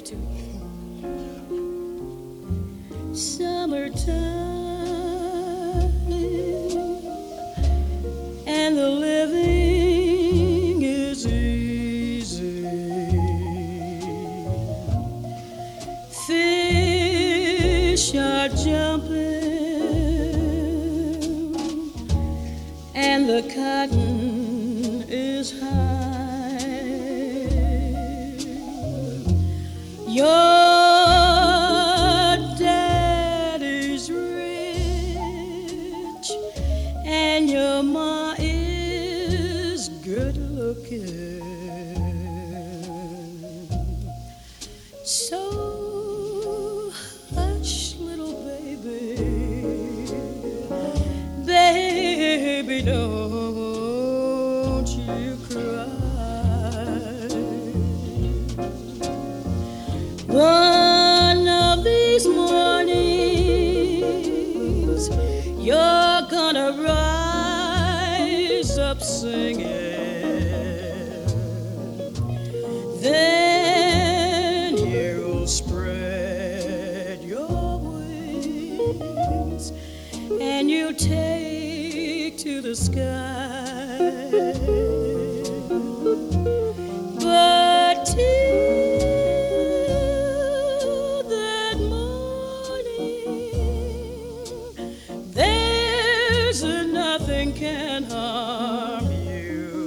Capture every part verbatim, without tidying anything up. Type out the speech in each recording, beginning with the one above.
to it. Summertime and the living is easy. Fish are jumping and the cotton is high. Your daddy's rich and your ma is good looking. So hush, little baby, baby, don't you cry. One of these mornings you're gonna rise up singing. Then you'll spread your wings and you take to the sky. But till that morning, there's nothing can harm you.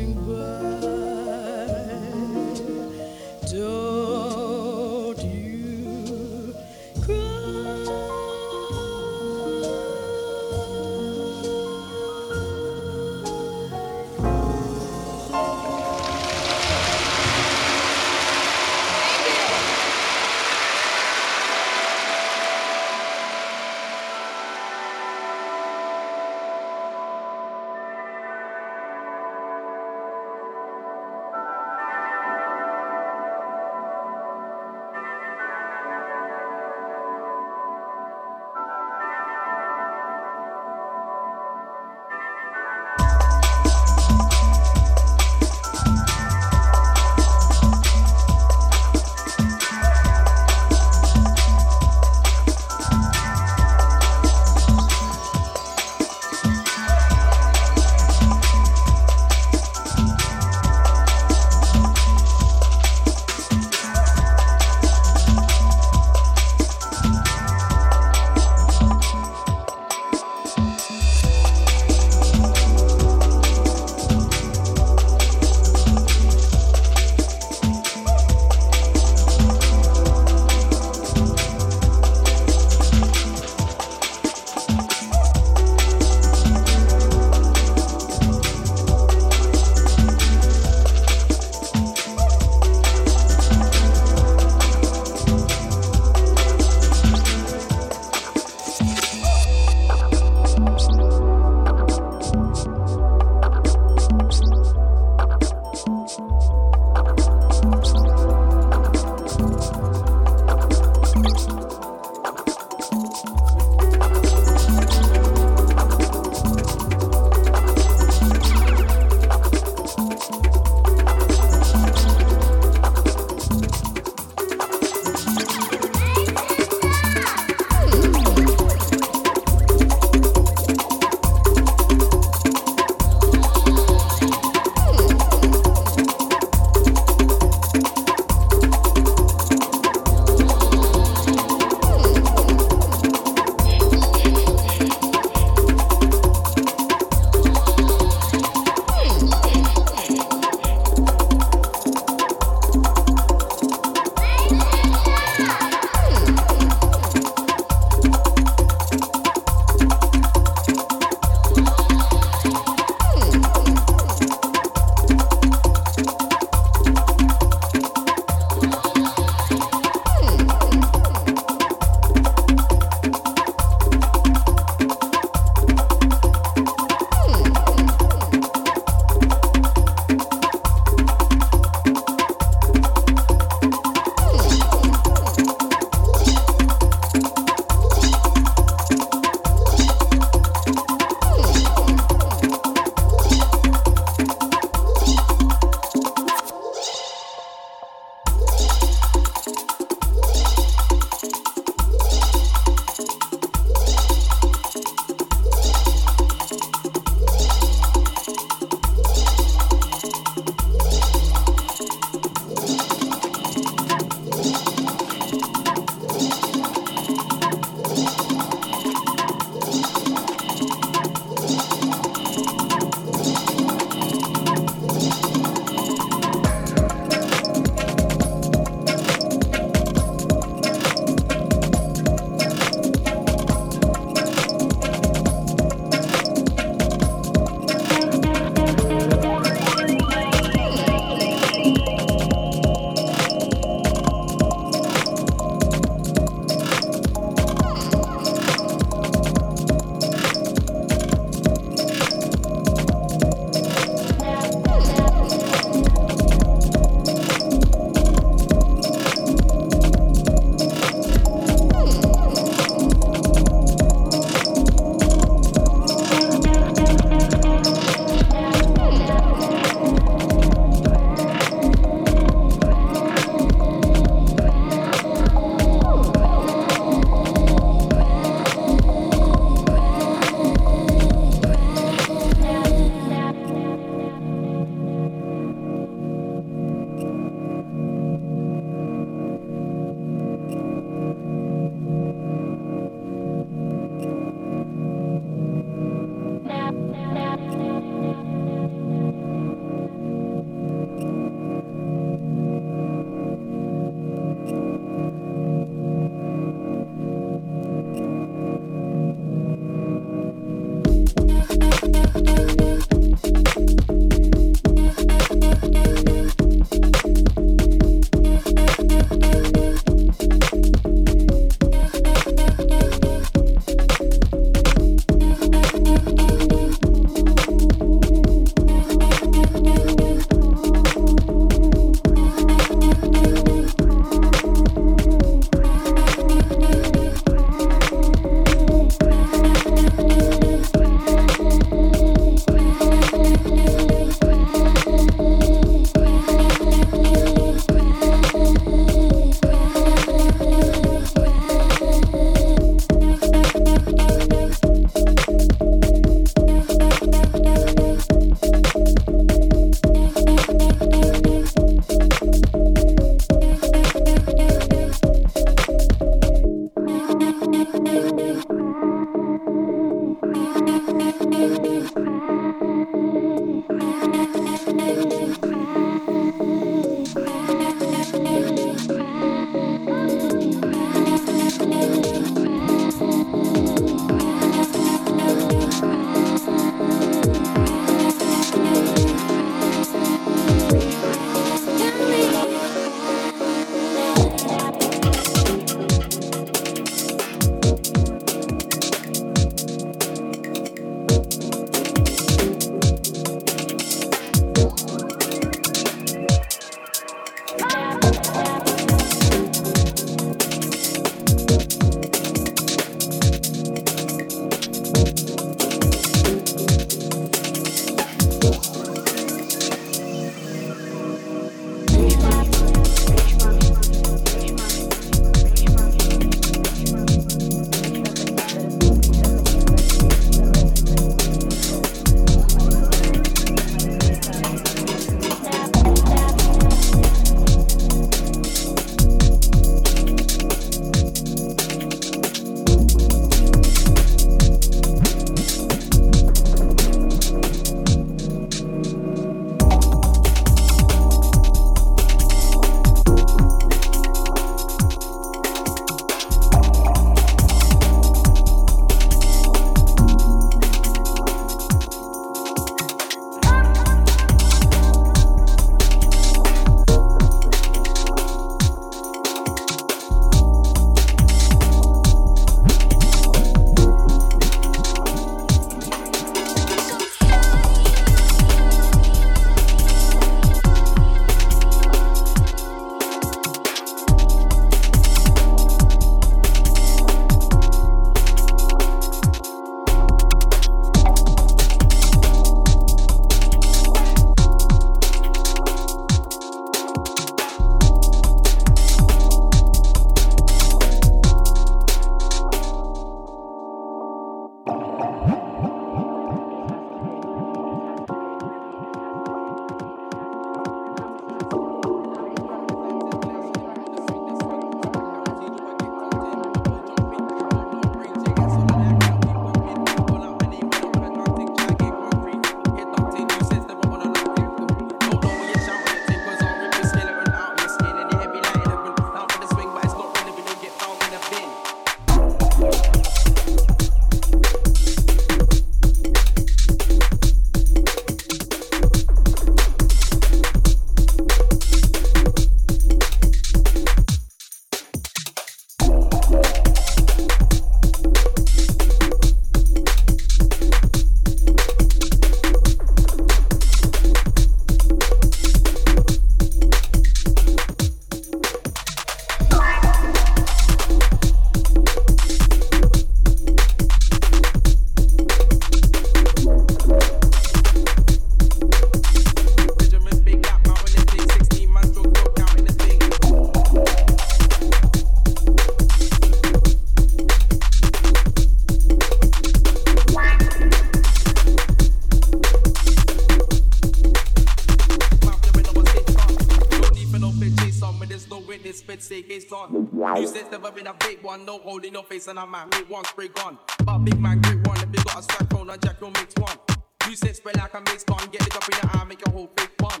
You said never been a big one, no holding no face and a man make one spray gun. But big man great one, if you got a strap phone and jack, you'll mix one. You said spread like a mace gun, get it up in your eye, make your whole face fun.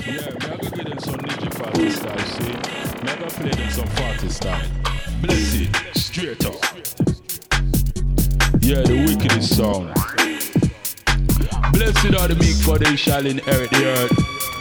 Yeah, me I go give them some ninja forty style, see? Me I go play them some forty style. Bless it, straight up. Yeah, the wickedest song. Blessed are the meek, for they shall inherit the earth.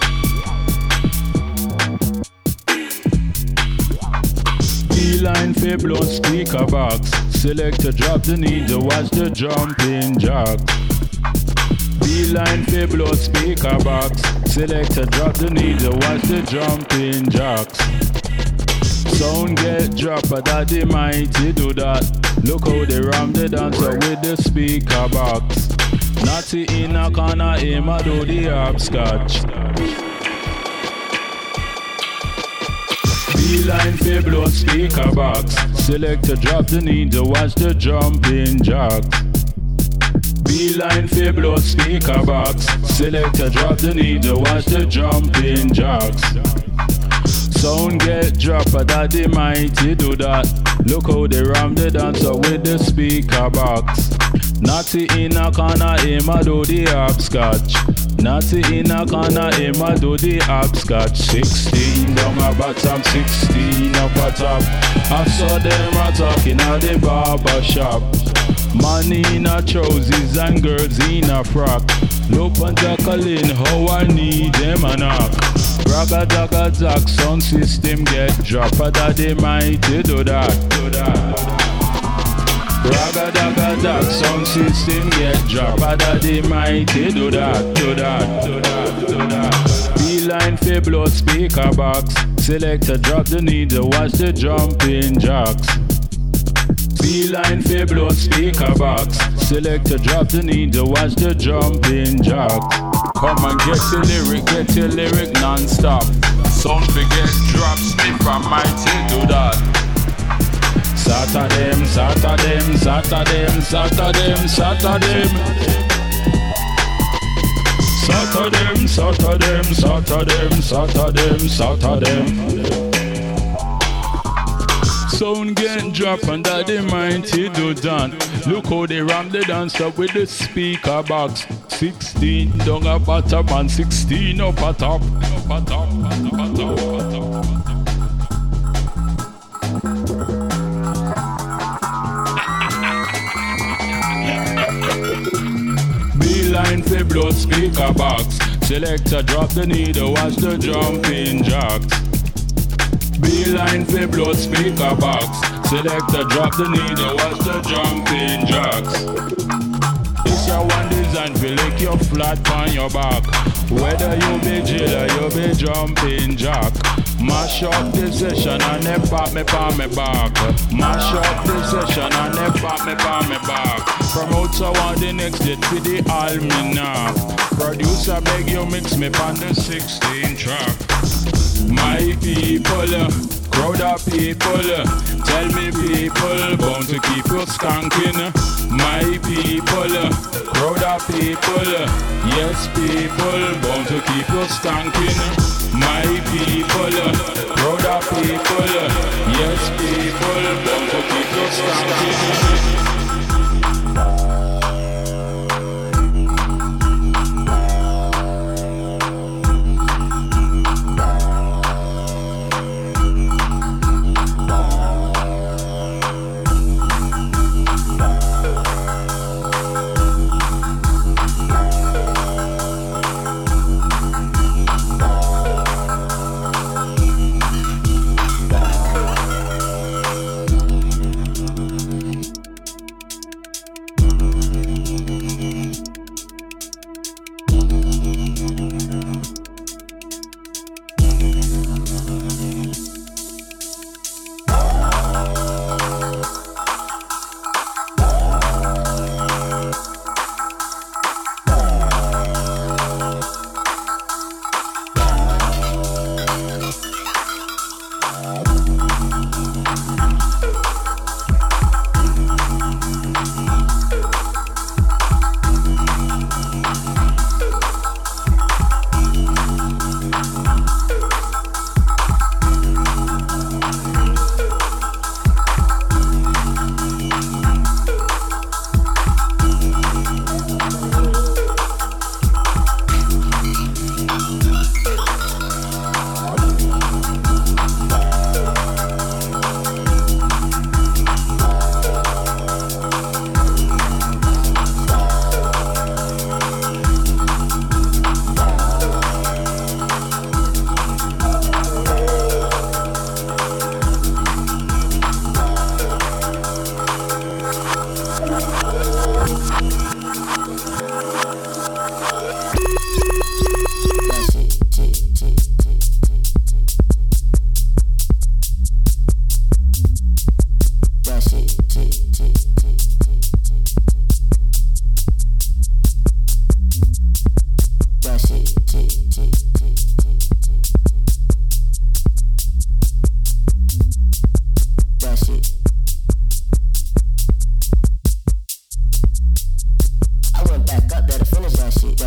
Beeline for blood speaker box. Select to drop the needle, watch the jumping jacks. Beeline for blood speaker box. Select to drop the needle, watch the jumping jacks. Sound get dropped, but that the mighty do that. Look how they ram the dancer with the speaker box. Natty in a corner, aim a do the hopscotch. Beeline for blood speaker box. Select to drop the needle, watch the jumping jacks. Beeline for blood speaker box. Select to drop the needle, watch the jumping jacks. Sound get dropped, but that the mighty do that. Look how they ram the dancer with the speaker box. Natty in a corner, aim a do the hopscotch. Natty in a corner, aim a do the hopscotch. Sixteen down a bottom, sixteen up a top. I saw them a talking at the barber shop. Man in a trousers and girls in a frock. Look on Jacqueline, how I need them a knock. Ragga dagga zack, sound system get dropped, but that they mighty do that, do that. Ragga dagga zack, sound system get dropped, but that they mighty do that, do that, do that, do that. Beeline for blood speaker box. Select to drop the needle, watch the jumping jacks. Beeline for blood speaker box. Select to drop the needle, watch the jumping jacks. Come and get the lyric, get the lyric non-stop. Sound forget drops, me from mighty do that. Saturday, Saturday, Saturday, Saturday, Saturday. Saturday, Saturday, Saturday, Saturday, Saturday. Sound get drop and that the mighty do that. Look how they ram the dancer with the speaker box. Sixteen down a bottom and sixteen up a top. Up a top, up a top, up a top. Beeline for blood speaker box. Selector drop the needle, watch the jumping jacks. Beeline for blood speaker box. Selector drop the needle, watch the jumping jacks. It's your one design, feel like you're flat on your back. Whether you be jailer, you be jumping jack. Mash up the session and then pop me pa me back. Mash up the session and then pop me pa me back. From outside one the next day to the almanac. Producer beg you mix me on the sixteen track. My people, crowd of people, tell me people, bound to keep you skanking. My people, crowd of people, yes people, bound to keep you skanking. My people, crowd of people, yes people, bound to keep you skanking.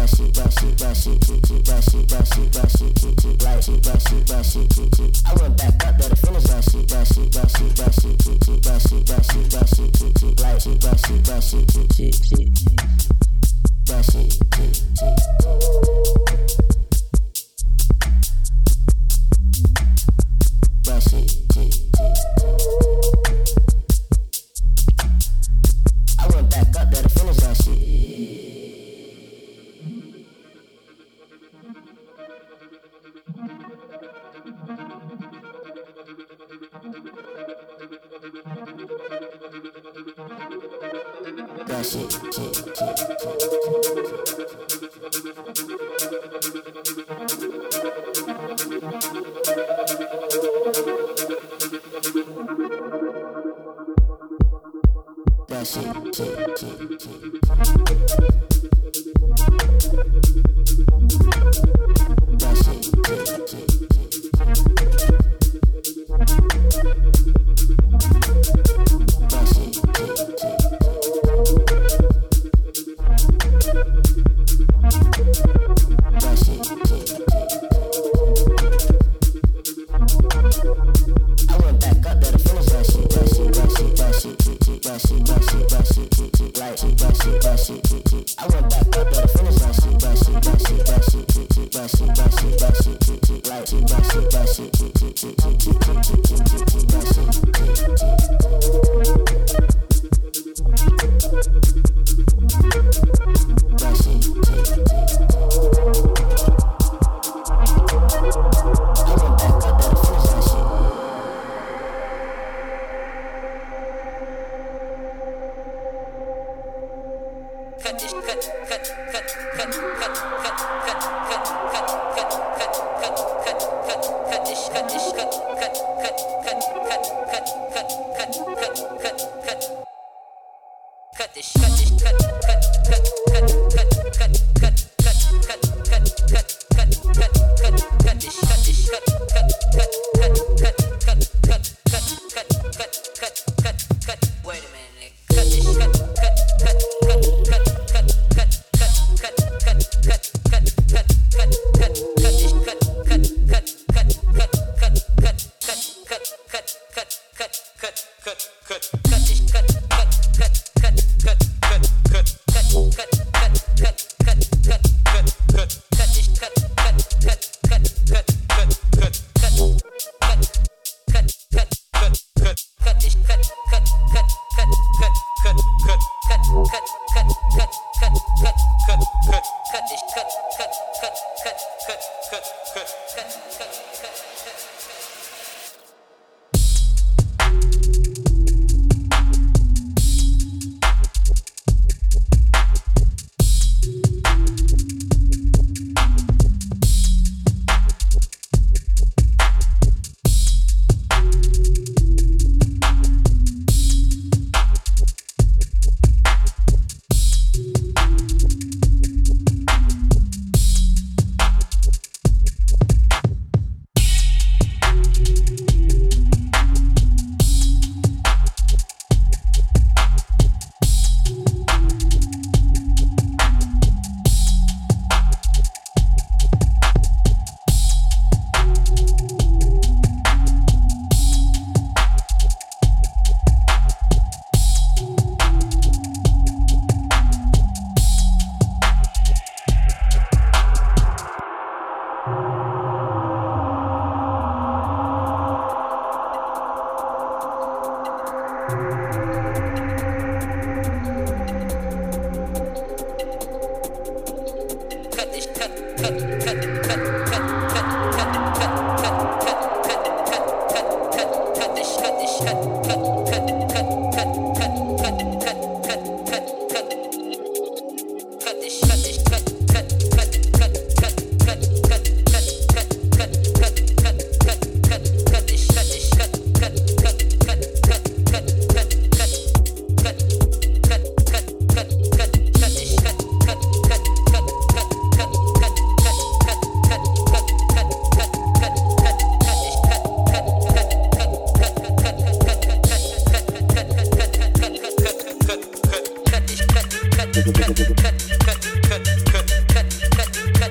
cut, cut, cut, cut, cut, cut, cut, cut.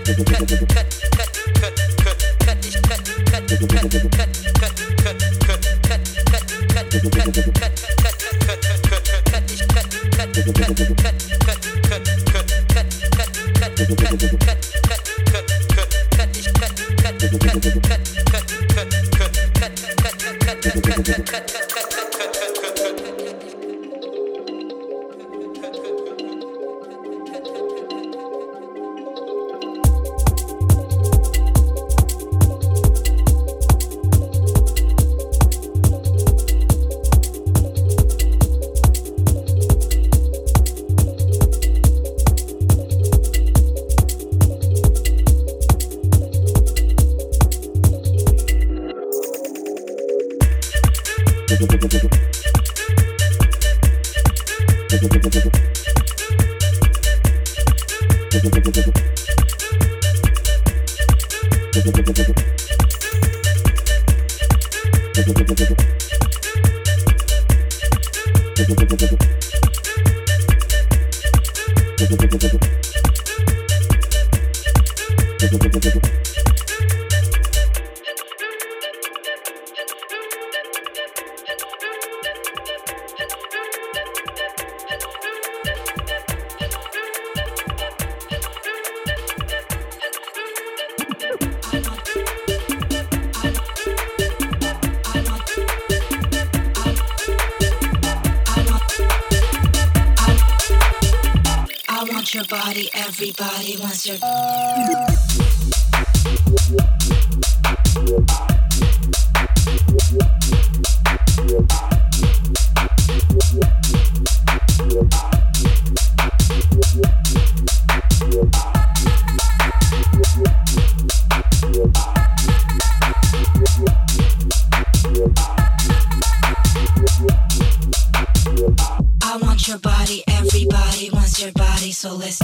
Your body, everybody wants your I want your body, everybody wants your body, so let's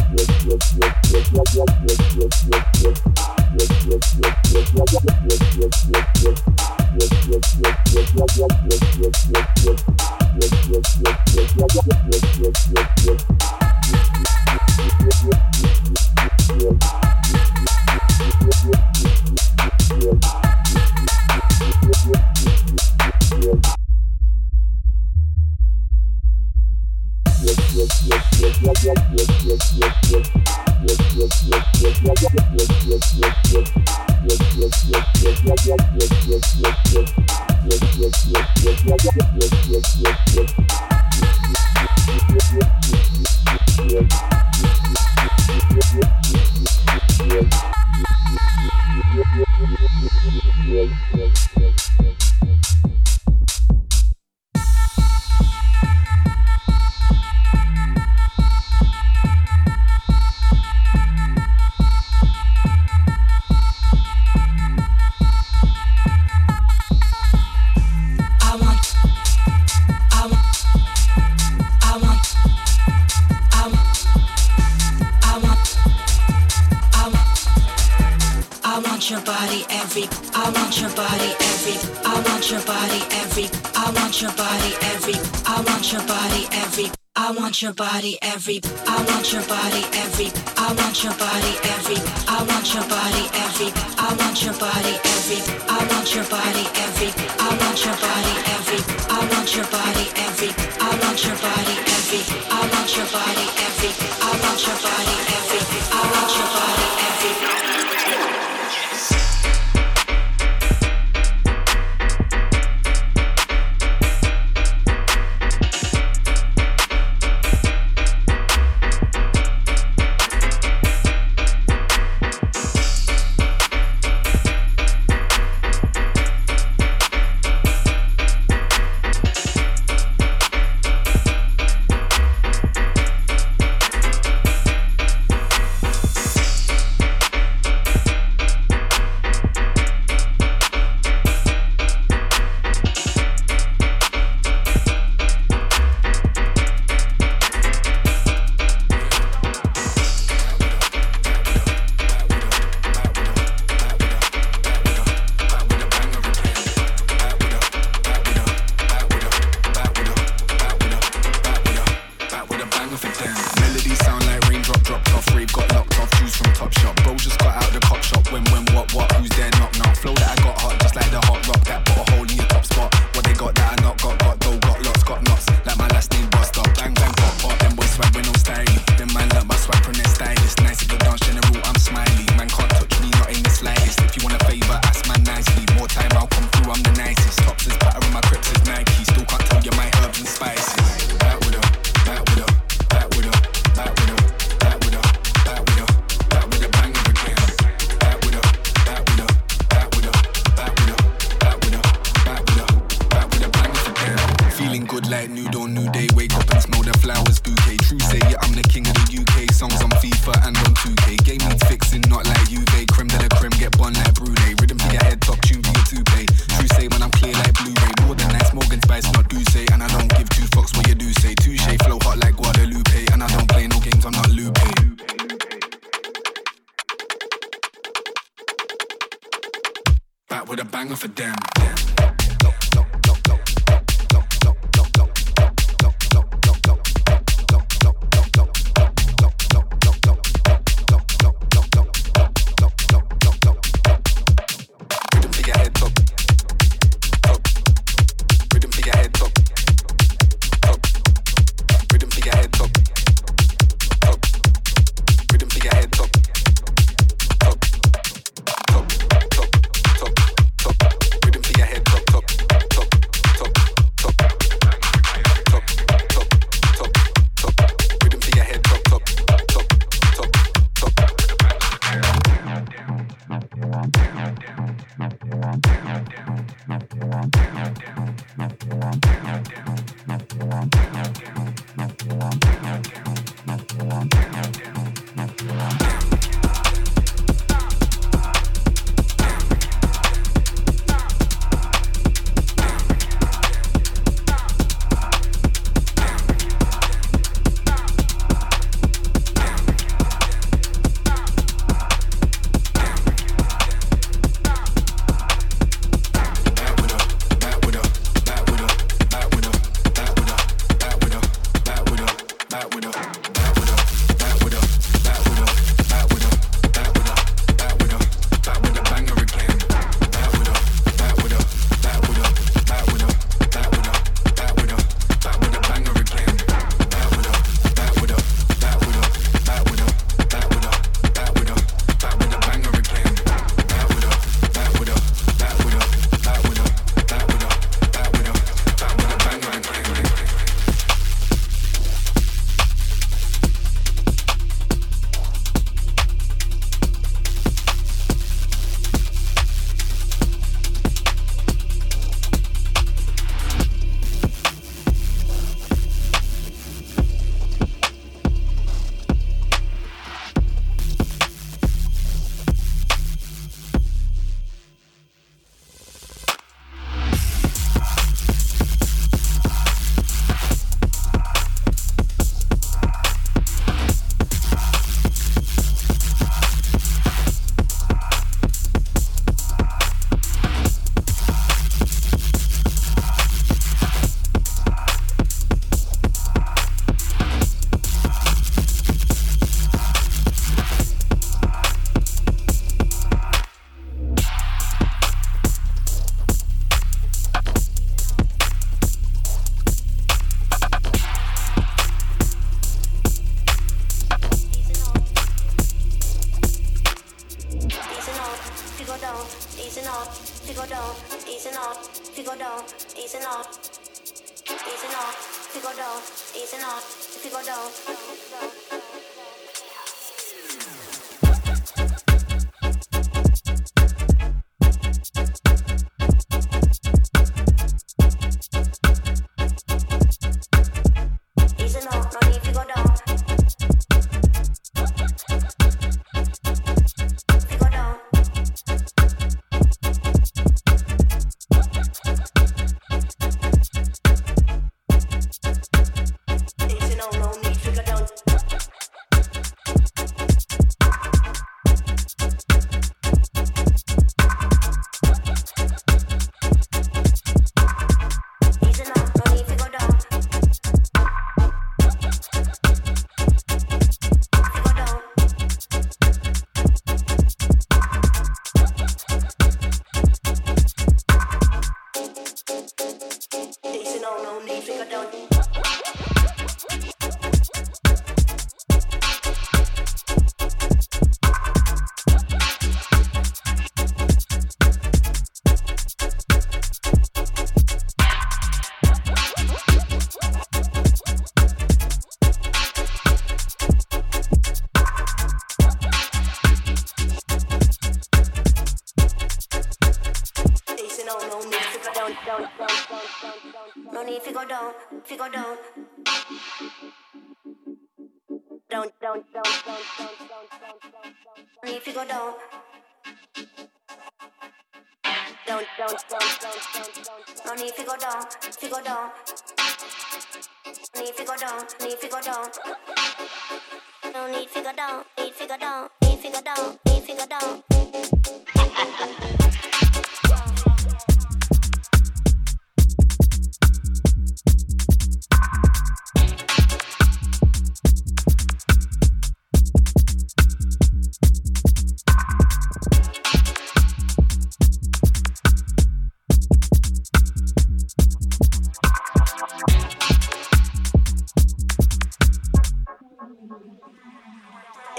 your body every I want your body every I want your body every I want your body every I want your body every I want your body every I want your body every I want your body every I want your body every I want your body every I want your body every I want your body every I want your body every I want your body every I want your body every I want your body every I want your body every Melodies sound like raindrop dropped off rave, got locked off, juice from Top Shop. Bros just got out back with a banger for them.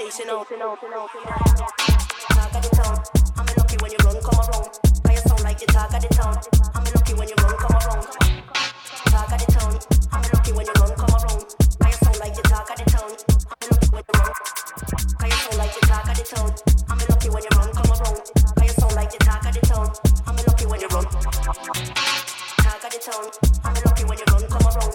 losing out. Talk of the town, I'm lucky when you run, come around. Cause you sound like the talk of the town. I'm lucky when you run, come around. Talk of the town, I'm lucky when you run, come around. Cause you sound like the talk of the town. I'm lucky when you run. Cause you sound like the talk of the town. I'm lucky when you run, come around. Cause you sound like the talk of the town. I'm lucky when you run. Talk of the town, I'm lucky when you run, come around.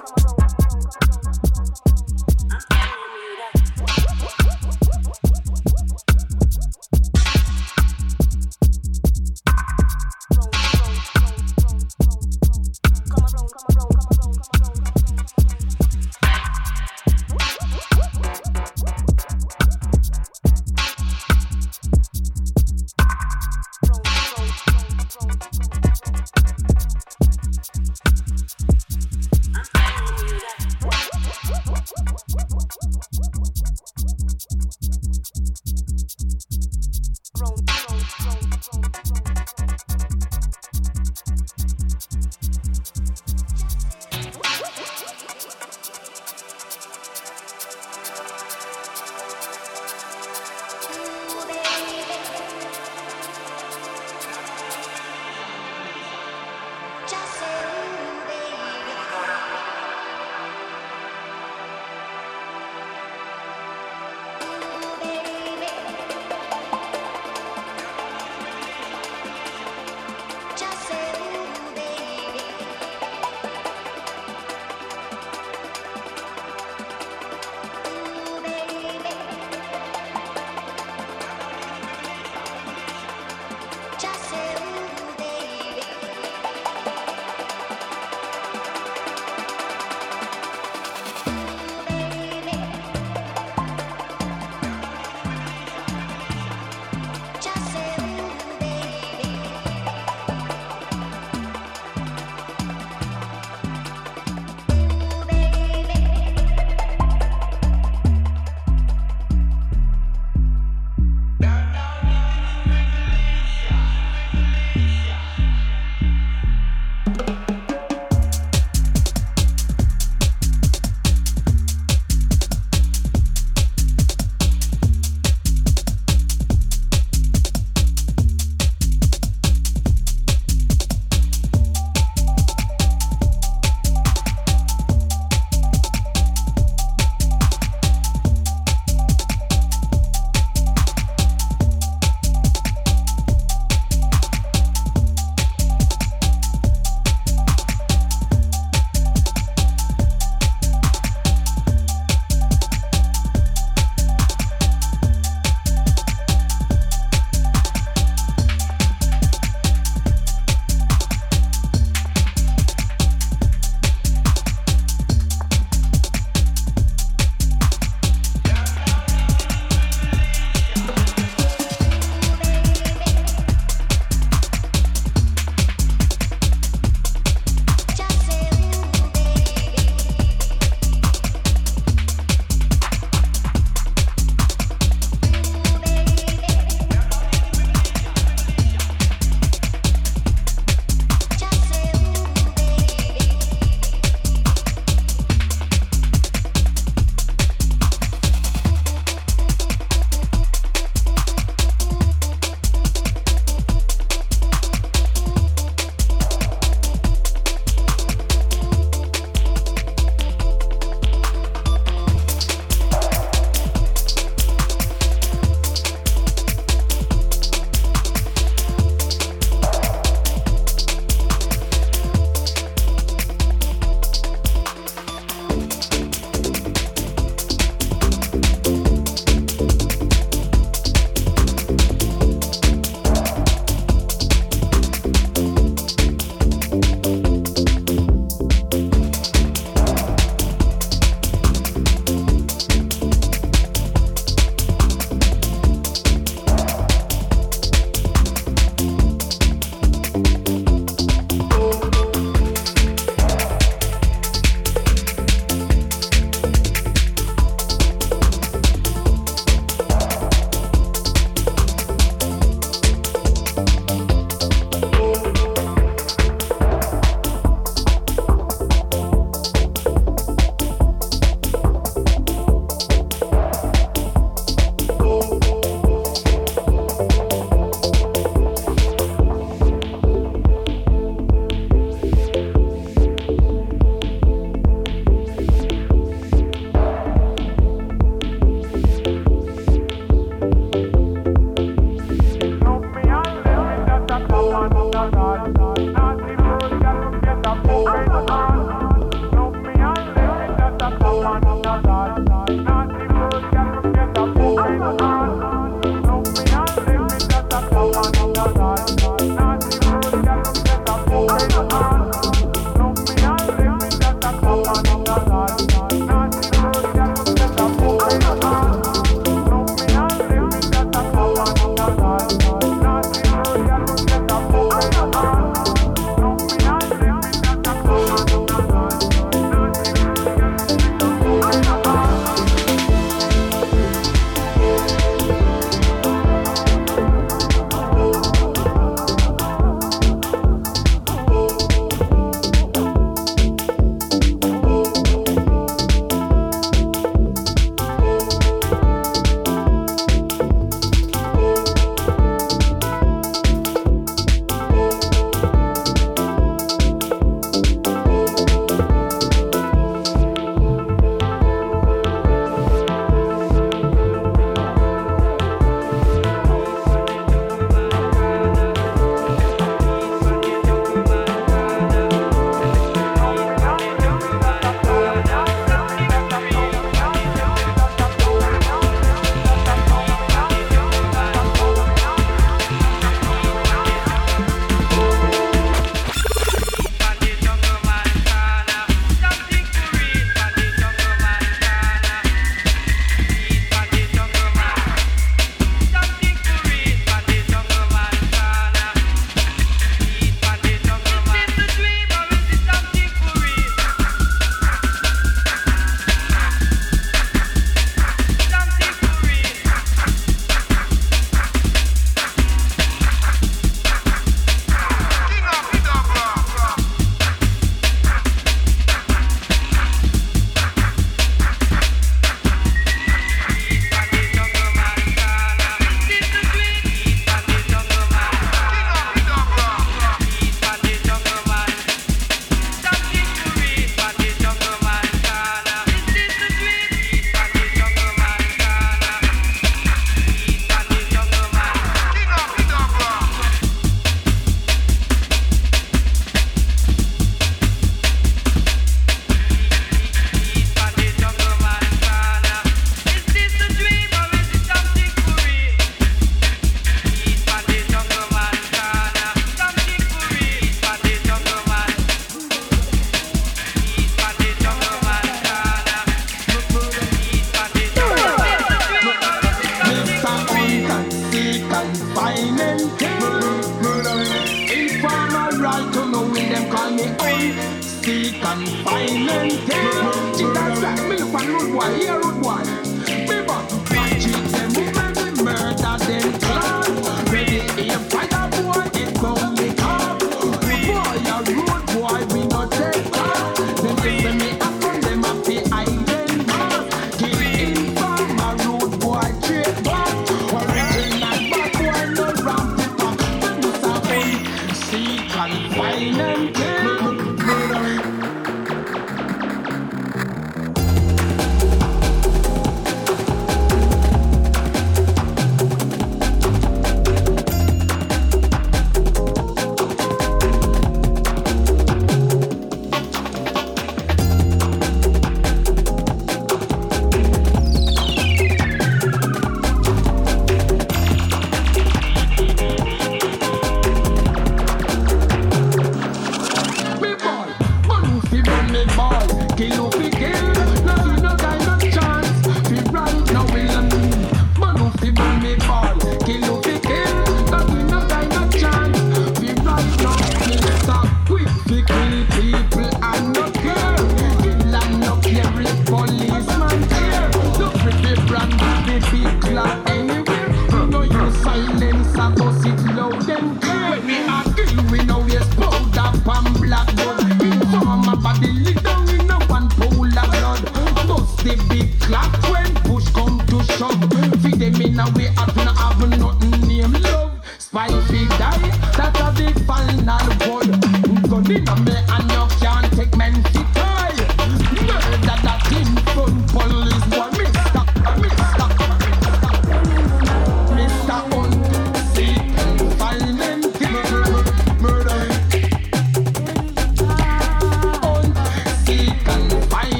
mental. She dance like me look on road boy, here road boy. Me but cheat them women we murder them clan. Ready aim fire boy, it gon' be up. Boy a road boy, we not take back. Them listen me up on them up the island mass. Kill in from a road boy, straight back. Original bad boy, no ramp it up. When you start on, seek and find and kill. Murder.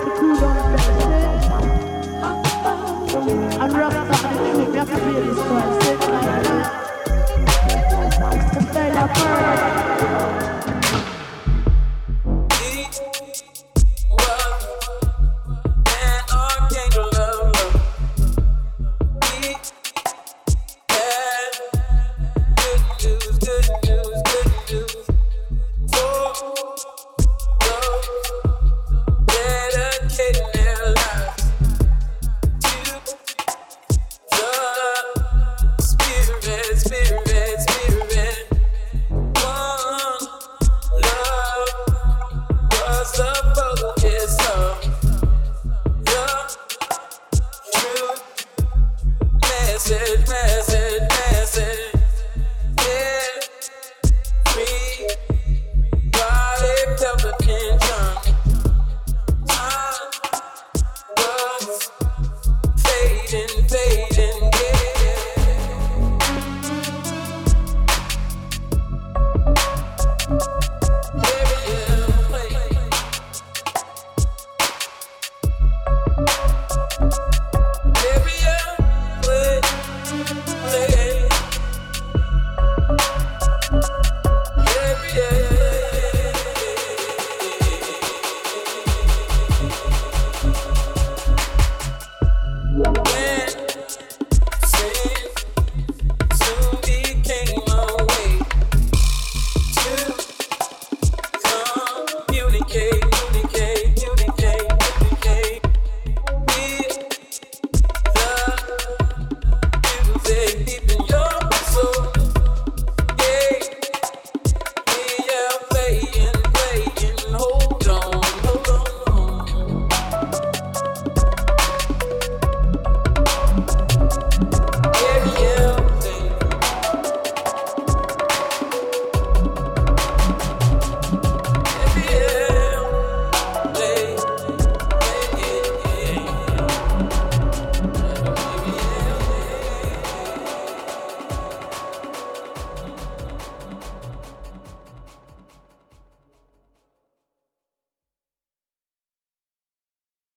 And rock back the truth, we have to play this first.